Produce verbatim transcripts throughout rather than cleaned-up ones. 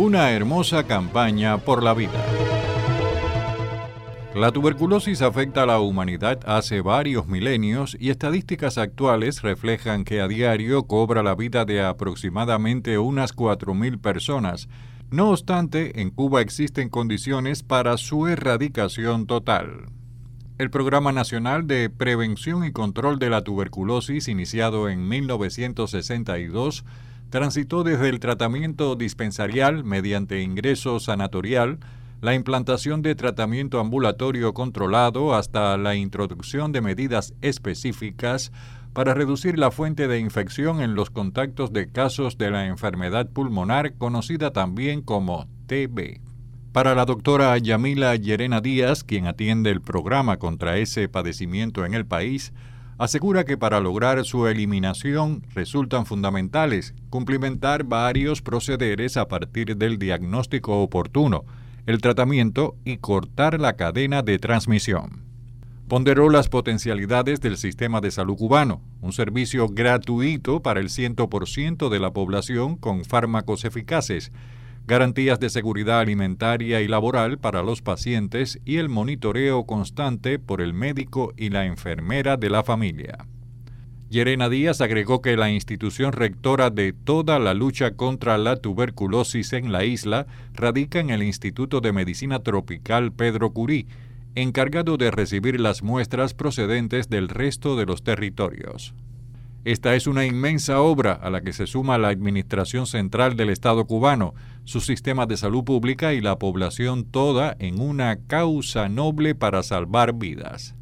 Una hermosa campaña por la vida. La tuberculosis afecta a la humanidad hace varios milenios y estadísticas actuales reflejan que a diario cobra la vida de aproximadamente unas cuatro mil personas. No obstante, en Cuba existen condiciones para su erradicación total. El Programa Nacional de Prevención y Control de la Tuberculosis, iniciado en mil novecientos sesenta y dos, transitó desde el tratamiento dispensarial mediante ingreso sanatorial, la implantación de tratamiento ambulatorio controlado hasta la introducción de medidas específicas para reducir la fuente de infección en los contactos de casos de la enfermedad pulmonar conocida también como T B. Para la doctora Yamila Llerena Díaz, quien atiende el programa contra ese padecimiento en el país, asegura que para lograr su eliminación resultan fundamentales cumplimentar varios procederes a partir del diagnóstico oportuno, el tratamiento y cortar la cadena de transmisión. Ponderó las potencialidades del sistema de salud cubano, un servicio gratuito para el cien por ciento de la población con fármacos eficaces, garantías de seguridad alimentaria y laboral para los pacientes y el monitoreo constante por el médico y la enfermera de la familia. Llerena Díaz agregó que la institución rectora de toda la lucha contra la tuberculosis en la isla radica en el Instituto de Medicina Tropical Pedro Curí, encargado de recibir las muestras procedentes del resto de los territorios. Esta es una inmensa obra a la que se suma la Administración Central del Estado cubano, su sistema de salud pública y la población toda en una causa noble para salvar vidas.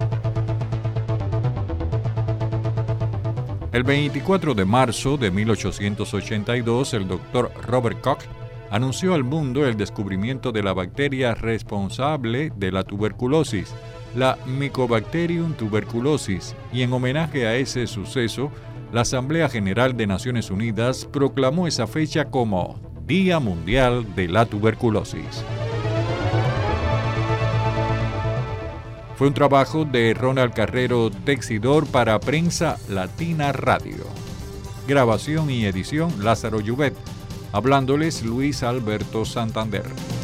El veinticuatro de marzo de mil ochocientos ochenta y dos, el doctor Robert Koch anunció al mundo el descubrimiento de la bacteria responsable de la tuberculosis, la Mycobacterium tuberculosis, y en homenaje a ese suceso, la Asamblea General de Naciones Unidas proclamó esa fecha como Día Mundial de la Tuberculosis. Fue un trabajo de Ronald Carrero Texidor para Prensa Latina Radio. Grabación y edición Lázaro Llubet. Hablándoles Luis Alberto Santander.